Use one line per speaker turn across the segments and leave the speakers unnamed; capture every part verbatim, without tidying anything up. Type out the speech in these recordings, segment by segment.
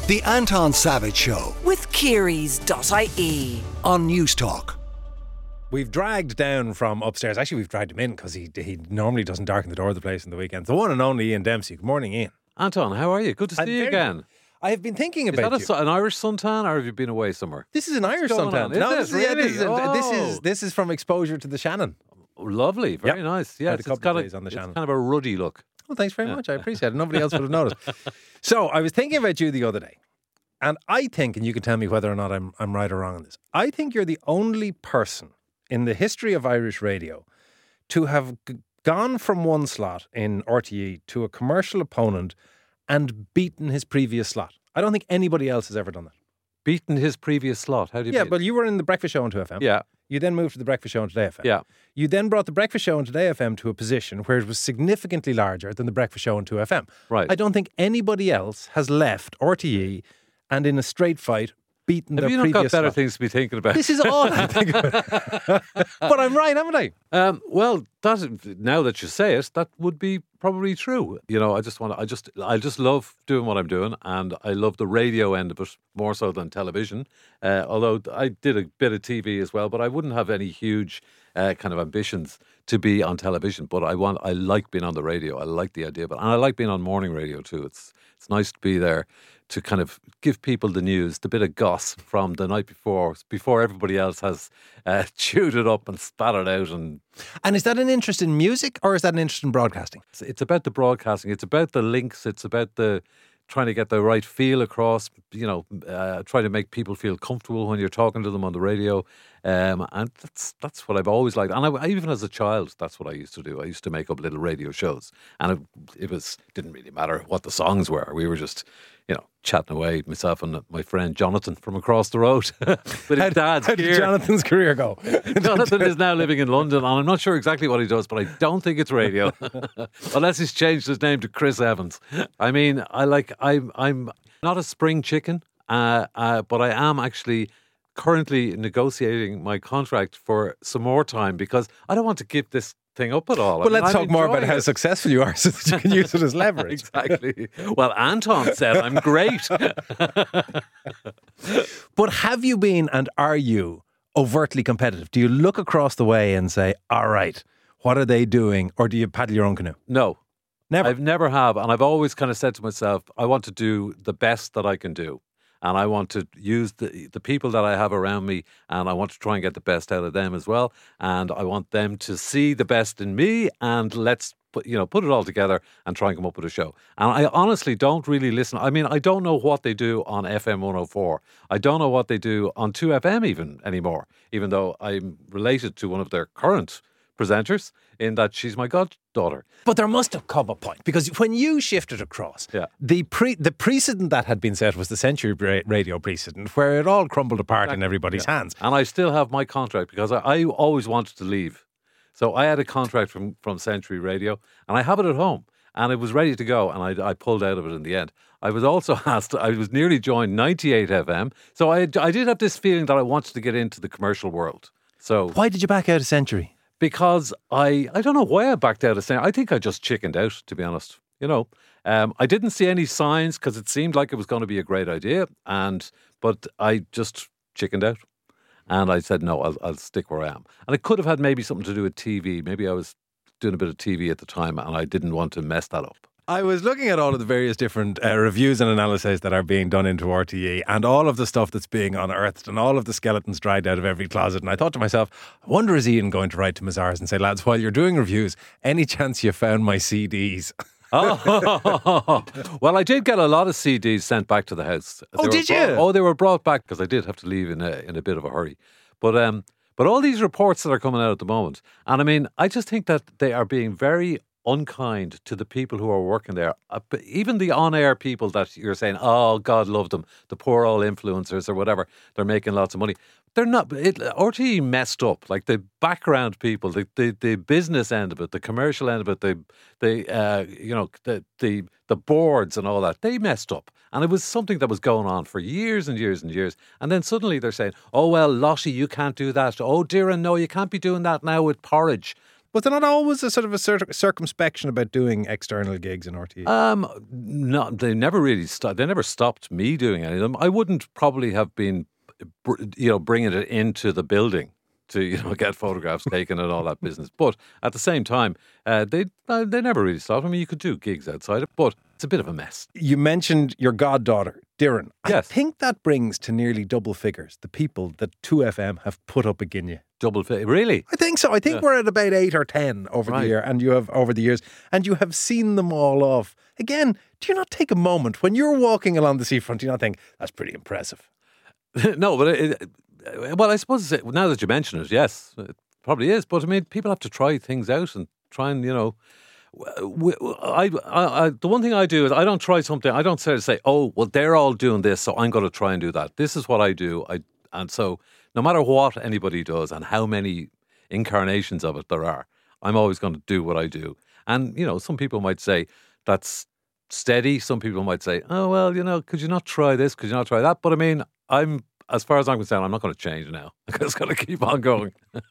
The Anton Savage Show
with Kearys dot I E
on News Talk.
We've dragged down from upstairs. Actually, we've dragged him in because he he normally doesn't darken the door of the place on the weekends. The one and only Ian Dempsey. Good morning, Ian.
Anton, how are you? Good to see
I'm
you
very
again.
I have been thinking
Is
about
that a,
you.
su- an Irish suntan, or have you been away somewhere?
This is an Irish
going
suntan.
on? Is
No,
it?
this is, yeah, this, is,
Really?
this is
Oh.
this is from exposure to the Shannon.
Oh, lovely, very
Yep.
nice. Yeah,
Had a
it's
couple
got
of
a,
days on the
it's
Shannon.
kind of a ruddy look.
Well, thanks very much. I appreciate it. Nobody else would have noticed. So I was thinking about you the other day, and I think, and you can tell me whether or not I'm I'm right or wrong on this. I think you're the only person in the history of Irish radio to have g- gone from one slot in R T E to a commercial opponent and beaten his previous slot. I don't think anybody else has ever done that.
Beaten his previous slot. How do you
Yeah,
beat
but you were in the Breakfast Show on two F M.
Yeah,
You then moved to the Breakfast Show on Today F M.
yeah.
You then brought the Breakfast Show on Today F M to a position where it was significantly larger than the Breakfast Show on two F M.
Right.
I don't think anybody else has left R T E and in a straight fight beaten
Have
their
you not
previous
got better
slot.
things to be thinking about?
This is all I think about. But I'm right, haven't I?
Um, well, that now that you say it, that would be probably true. You know, I just want to. I just, I just love doing what I'm doing, and I love the radio end of it more so than television. Uh, although I did a bit of T V as well, but I wouldn't have any huge uh, kind of ambitions to be on television. But I want, I like being on the radio. I like the idea of it, and I like being on morning radio too. It's, it's nice to be there to kind of give people the news, the bit of goss from the night before, before everybody else has uh, chewed it up and spat it out. And
And is that an interest in music or is that an interest in broadcasting?
it's, it's about the broadcasting. It's about the links. It's about the trying to get the right feel across, you know, uh, try to make people feel comfortable when you're talking to them on the radio. Um, and that's that's what I've always liked. And I, I, even as a child, that's what I used to do. I used to make up little radio shows. And it, it was didn't really matter what the songs were. We were just, you know, chatting away, myself and my friend Jonathan from across the road with his dad's
How did
gear.
Jonathan's career go?
Jonathan is now living in London, and I'm not sure exactly what he does, but I don't think it's radio, unless he's changed his name to Chris Evans. I mean, I like I'm I'm not a spring chicken, uh, uh, but I am actually currently negotiating my contract for some more time because I don't want to give this thing up at all.
Well,
I mean,
let's
I'm
talk more about
enjoying
how
it.
successful you are so that you can use it as leverage.
Exactly. Well, Anton said I'm great.
But have you been and are you overtly competitive? Do you look across the way and say, all right, what are they doing? Or do you paddle your own canoe?
No.
Never.
I've never have, and I've always kind of said to myself, I want to do the best that I can do, and I want to use the the people that I have around me, and I want to try and get the best out of them as well, and I want them to see the best in me, and let's put you know put it all together and try and come up with a show. And I honestly don't really listen. I mean, I don't know what they do on F M one oh four. I don't know what they do on two F M even anymore, even though I'm related to one of their current presenters in that she's my goddaughter.
But there must have come a point, because when you shifted across,
Yeah.
the pre the precedent that had been set was the Century Ra- Radio precedent, where it all crumbled apart in everybody's hands.
And I still have my contract because I, I always wanted to leave. So I had a contract from, from Century Radio and I have it at home and it was ready to go and I, I pulled out of it in the end. I was also asked, I was nearly joined ninety-eight F M. So I, I did have this feeling that I wanted to get into the commercial world. So
Why did you back out of Century?
because I, I don't know why I backed out of saying, I think I just chickened out, to be honest. You know, um, I didn't see any signs because it seemed like it was going to be a great idea. And, but I just chickened out. And I said, no, I'll, I'll stick where I am. And it could have had maybe something to do with T V. Maybe I was doing a bit of T V at the time and I didn't want to mess that up.
I was looking at all of the various different uh, reviews and analyses that are being done into R T E and all of the stuff that's being unearthed and all of the skeletons dragged out of every closet. And I thought to myself, I wonder is Ian going to write to Mazars and say, lads, while you're doing reviews, any chance you found my C Ds?
Oh, well, I did get a lot of C Ds sent back to the house.
Oh,
They were
did you?
brought- oh, they were brought back because I did have to leave in a in a bit of a hurry. But um, but all these reports that are coming out at the moment, and I mean, I just think that they are being very unkind to the people who are working there. Uh, but even the on-air people that you're saying, oh, God love them, the poor old influencers or whatever, they're making lots of money. They're not. It, R T E messed up. Like the background people, the, the, the business end of it, the commercial end of it, the the uh, you know the the the boards and all that. They messed up, and it was something that was going on for years and years and years. And then suddenly they're saying, "Oh well, Lottie, you can't do that. Oh dear, and no, you can't be doing that now with porridge."
Was there not always a sort of a cir- circumspection about doing external gigs in R T E?
Um, no, they never really stopped. They never stopped me doing any of them. I wouldn't probably have been, br- you know, bringing it into the building to, you know, get photographs taken and all that business. But at the same time, uh, they uh, they never really stopped. I mean, you could do gigs outside it, but it's a bit of a mess.
You mentioned your goddaughter, Dirren.
Yes.
I think that brings to nearly double figures the people that two F M have put up again you.
Double fit, really?
I think so. I think
Yeah.
we're at about eight or ten over
Right.
the year, and you have over the years, and you have seen them all off. Again, do you not take a moment when you're walking along the seafront? Do you not think that's pretty impressive?
No, but it, it, well, I suppose it, now that you mention it, yes, it probably is. But I mean, people have to try things out and try and, you know. w- w- I, I, I, the one thing I do is I don't try something. I don't say, say, oh, well, they're all doing this, so I'm going to try and do that. This is what I do. I and so no matter what anybody does and how many incarnations of it there are, I'm always going to do what I do. And you know, some people might say that's steady. Some people might say, oh well, you know, could you not try this? Could you not try that? But I mean, I'm as far as I'm concerned, I'm not going to change now. I'm just going to keep on going.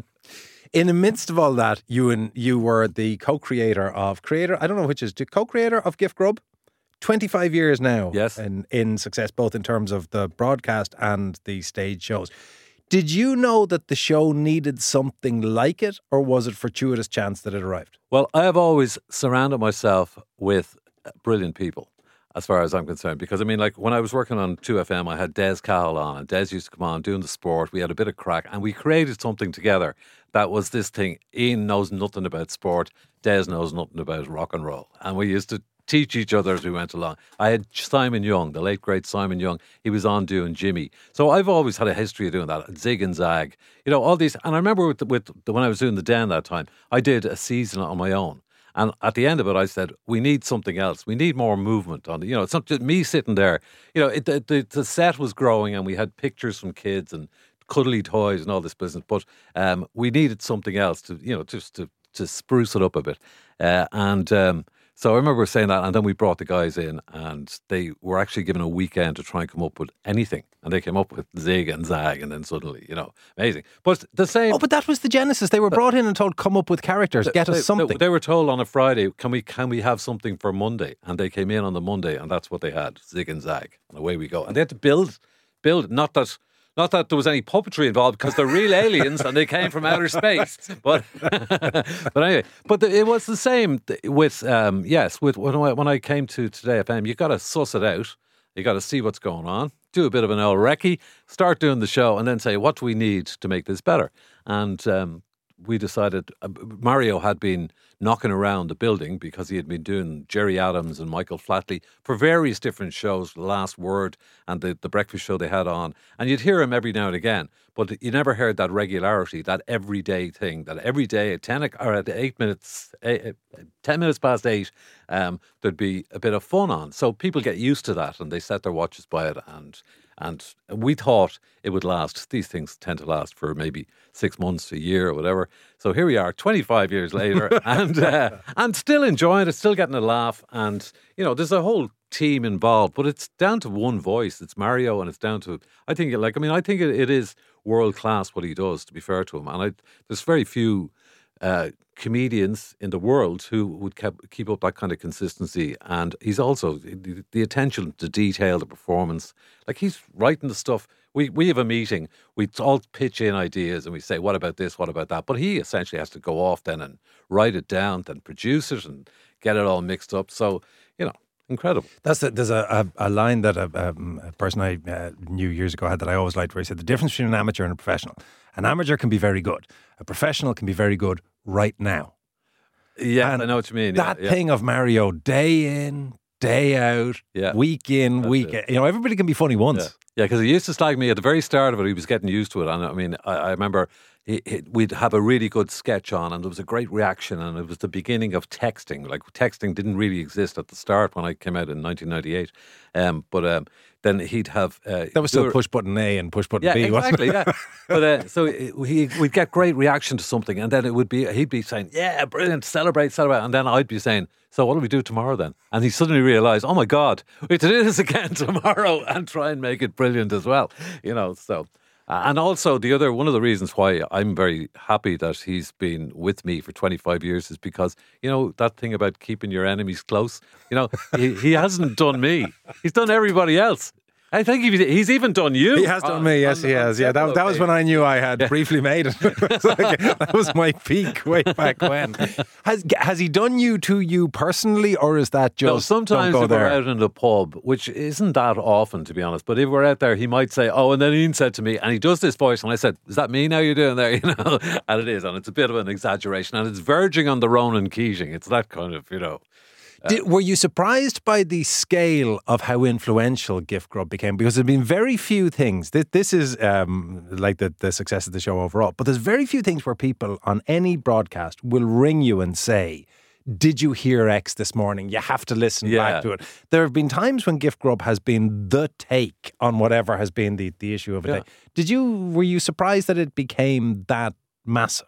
In the midst of all that, you and you were the co-creator of creator. I don't know which is the co-creator of Gift Grub. twenty-five years now.
Yes.
in in success, both in terms of the broadcast and the stage shows. Did you know that the show needed something like it, or was it fortuitous chance that it arrived?
Well, I have always surrounded myself with brilliant people, as far as I'm concerned. Because, I mean, like, when I was working on two F M, I had Des Cahill on, and Des used to come on doing the sport. We had a bit of crack, and we created something together that was this thing. Ian knows nothing about sport. Des knows nothing about rock and roll. And we used to teach each other as we went along. I had Simon Young, the late great Simon Young. He was on doing Jimmy. So I've always had a history of doing that. Zig and Zag, you know, all these. And I remember with, with when I was doing the Den that time, I did a season on my own. And at the end of it, I said, we need something else. We need more movement on the, you know, it's not just me sitting there. You know, it, the, the, the set was growing and we had pictures from kids and cuddly toys and all this business. But um, we needed something else to, you know, just to, to spruce it up a bit. Uh, and um, so I remember saying that. And then we brought the guys in and they were actually given a weekend to try and come up with anything. And they came up with Zig and Zag, and then suddenly, you know, amazing. But the same.
Oh, but that was the genesis. They were brought in and told, come up with characters, get
they,
us something.
They, they were told on a Friday, can we can we have something for Monday? And they came in on the Monday, and that's what they had, Zig and Zag, and away we go. And they had to build, build. Not that, not that there was any puppetry involved, because they're real aliens and they came from outer space. But, but anyway, but the, it was the same with um, yes, with when I, when I came to Today F M, you got to suss it out. You got to see what's going on, do a bit of an old recce, start doing the show, and then say, what do we need to make this better? And um, we decided, uh, Mario had been knocking around the building because he had been doing Jerry Adams and Michael Flatley for various different shows, The Last Word and the, the breakfast show they had on. And you'd hear him every now and again, but you never heard that regularity, that everyday thing, that every day at ten or at eight minutes, eight, ten minutes past eight, um, there'd be a bit of fun on. So people get used to that and they set their watches by it. And and we thought it would last. These things tend to last for maybe six months, a year, or whatever. So here we are, twenty-five years later, and uh, and still enjoying it, still getting a laugh. And you know, there's a whole team involved, but it's down to one voice. It's Mario, and it's down to I think, like I mean, I think it, it is world class what he does. To be fair to him, and I, there's very few uh, comedians in the world who would keep, keep up that kind of consistency. And he's also the, the attention to detail, the performance. Like he's writing the stuff. We we have a meeting. We all pitch in ideas and we say, what about this? What about that? But he essentially has to go off then and write it down, then produce it and get it all mixed up. So, you know, incredible.
That's the, there's a, a, a line that a, um, a person I uh, knew years ago had that I always liked, where he said the difference between an amateur and a professional. An amateur can be very good. A professional can be very good right now.
Yeah,
And
I know what you mean.
That
yeah, yeah.
thing of Mario, day in, day out,
Yeah.
week in,
That's
week
it.
out. You know, everybody can be funny once.
Yeah, yeah, because he used to slag me at the very start of it. He was getting used to it, and I mean, I, I remember he, he, we'd have a really good sketch on, and there was a great reaction, and it was the beginning of texting. Like texting didn't really exist at the start when I came out in nineteen ninety-eight, um, but um, then he'd have uh,
That was still
do a-
push button A and push button
Yeah,
B, wasn't
exactly.
it?
Yeah, but uh, so he, we'd get great reaction to something, and then it would be he'd be saying, "Yeah, brilliant, celebrate, celebrate," and then I'd be saying, "So what do we do tomorrow then?" And he suddenly realised, "Oh my God, we have to do this again tomorrow and try and make it brilliant as well." You know, so Uh, and also, the other one of the reasons why I'm very happy that he's been with me for twenty-five years is because, you know, that thing about keeping your enemies close, you know, he, he hasn't done me. He's done everybody else. I think he, he's even done you.
He has done
on,
me, yes,
on,
he has. Yeah, that, that was when I knew I had briefly made it. It was like, that was my peak way back when. Has has he done you to you personally, or is that just
No, sometimes
don't go
if
there?
we're out in the pub, which isn't that often, to be honest, but if we're out there, he might say, oh, and then Ian said to me, and he does this voice, and I said, is that me now you're doing there? You know, and it is, and it's a bit of an exaggeration, and it's verging on the Ronan Keating. It's that kind of, you know.
Did, were you surprised by the scale of how influential Gift Grub became? Because there have been very few things. This, this is um, like the, the success of the show overall, but there's very few things where people on any broadcast will ring you and say, did you hear X this morning? You have to listen
Yeah.
back to it. There have been times when Gift Grub has been the take on whatever has been the, the issue of a
Yeah.
day. Did you, were you surprised that it became that massive?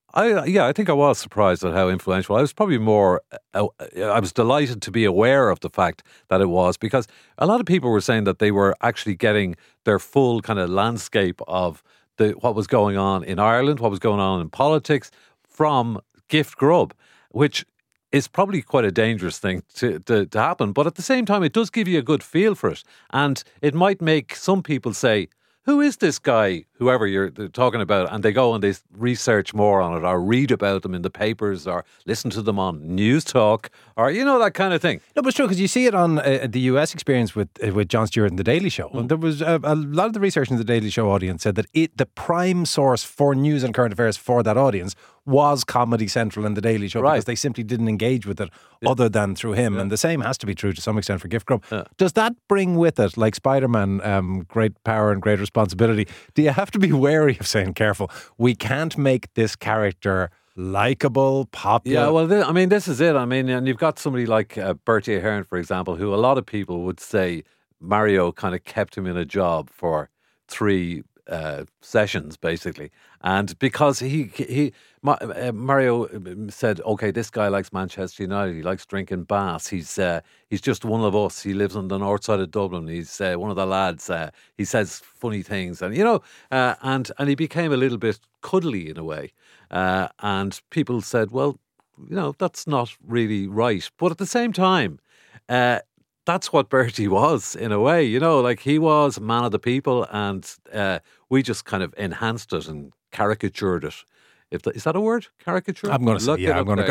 I yeah, I think I was surprised at how influential. I was probably more. Uh, I was delighted to be aware of the fact that it was, because a lot of people were saying that they were actually getting their full kind of landscape of the what was going on in Ireland, what was going on in politics from Gift Grub, which is probably quite a dangerous thing to, to, to happen. But at the same time, it does give you a good feel for it, and it might make some people say, who is this guy, whoever you're talking about? And they go and they research more on it, or read about them in the papers, or listen to them on News Talk, or, you know, that kind of thing.
No, but it's true, because you see it on uh, the U S experience with uh, with Jon Stewart and The Daily Show. And there was uh, a lot of the research in The Daily Show audience said that it the prime source for news and current affairs for that audience was Comedy Central and The Daily Show,
Right.
because they simply didn't engage with it other than through him. And the same has to be true to some extent for Gift Grub. Does that bring with it, like Spider-Man, um, great power and great responsibility? Do you have to be wary of saying, careful, we can't make this character likeable, popular?
Yeah, well, th- I mean, this is it. I mean, and you've got somebody like uh, Bertie Ahern, for example, who a lot of people would say Mario kind of kept him in a job for three uh, sessions, basically. And because he, he Ma- uh, Mario said, okay, this guy likes Manchester United, he likes drinking Bass, he's uh, he's just one of us, he lives on the north side of Dublin, he's uh, one of the lads, uh, he says funny things, and you know, uh, and, and he became a little bit cuddly in a way. Uh, and people said, well, you know, that's not really right. But at the same time, uh, that's what Bertie was, in a way, you know, like he was a man of the people, and uh, we just kind of enhanced it and caricatured it. If the, is that a word? Caricature?
I'm going to say,
Look
yeah,
it
I'm going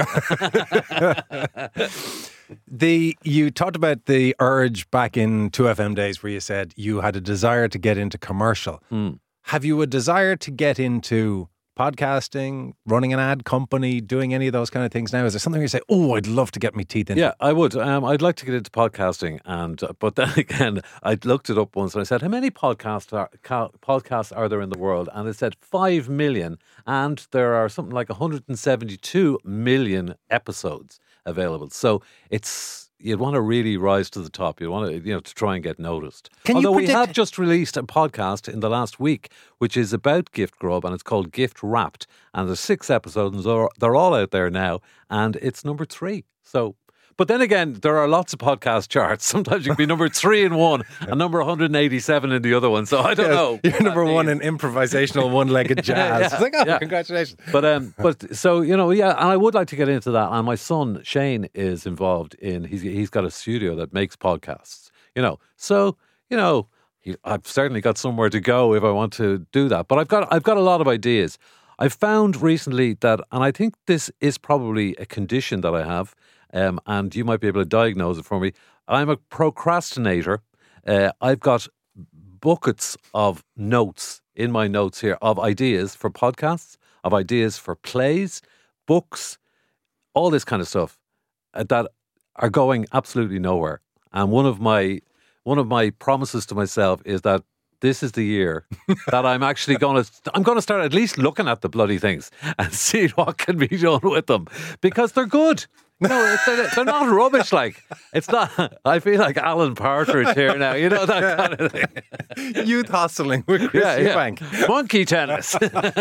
up
to go. The you talked about the urge back in two F M days where you said you had a desire to get into commercial.
Hmm.
Have you a desire to get into podcasting, running an ad company, doing any of those kind of things now? Is there something where you say, oh, I'd love to get my teeth into?
Yeah, I would. Um, I'd like to get into podcasting, and uh, but then again, I looked it up once and I said, how many podcasts are, ca- podcasts are there in the world? And it said five million, and there are something like one hundred seventy-two million episodes available. So it's you'd want to really rise to the top. You want to, you know, to try and get noticed.
Can you
Although we
predict-
have just released a podcast in the last week, which is about Gift Grub, and it's called Gift Wrapped, and there's six episodes, and they're, they're all out there now, and it's number three. So, but then again, there are lots of podcast charts. Sometimes you can be number three in one and number one hundred eighty-seven in the other one. So I don't
Yes,
know.
You're number one in improvisational one-legged jazz.
Yeah,
It's like, oh,
yeah.
congratulations.
But um, but so you know, yeah, and I would like to get into that. And my son Shane is involved in. He's he's got a studio that makes podcasts. You know, so you know, he, I've certainly got somewhere to go if I want to do that. But I've got I've got a lot of ideas. I've found recently that, and I think this is probably a condition that I have. Um, and you might be able to diagnose it for me. I'm a procrastinator. Uh, I've got buckets of notes in my notes here of ideas for podcasts, of ideas for plays, books, all this kind of stuff uh, that are going absolutely nowhere. And one of my one of my promises to myself is that this is the year that I'm actually going to I'm going to start at least looking at the bloody things and see what can be done with them, because they're good. No, it's, they're, they're not rubbish. Like, it's not. I feel like Alan Partridge here now. You know, that kind of thing.
Youth hustling with Chris
Yeah, yeah.
Eubank.
Monkey tennis.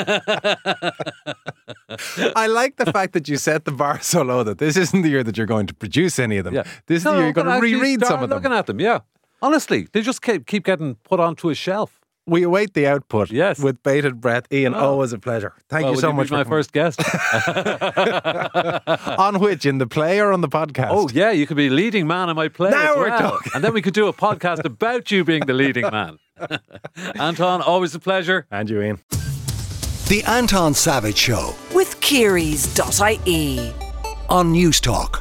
I like the fact that you set the bar so low that this isn't the year that you're going to produce any of them.
Yeah.
This is
No,
the year you're
but
going to
actually
reread
start
some of them.
looking at them, yeah. Honestly, they just keep, keep getting put onto a shelf.
we await the output.
Yes.
With bated breath. Ian,
Oh.
always a pleasure. Thank
Well,
you
would
so
you
much
be
for
my
coming.
first guest.
On which? In the play or on the podcast?
Oh, yeah, you could be leading man in my play
Now
as
we're
well.
talking.
And then we could do a podcast about you being the leading man. Anton, always a pleasure.
And you, Ian.
The Anton Savage Show
With Kearys dot I E.
on News Talk.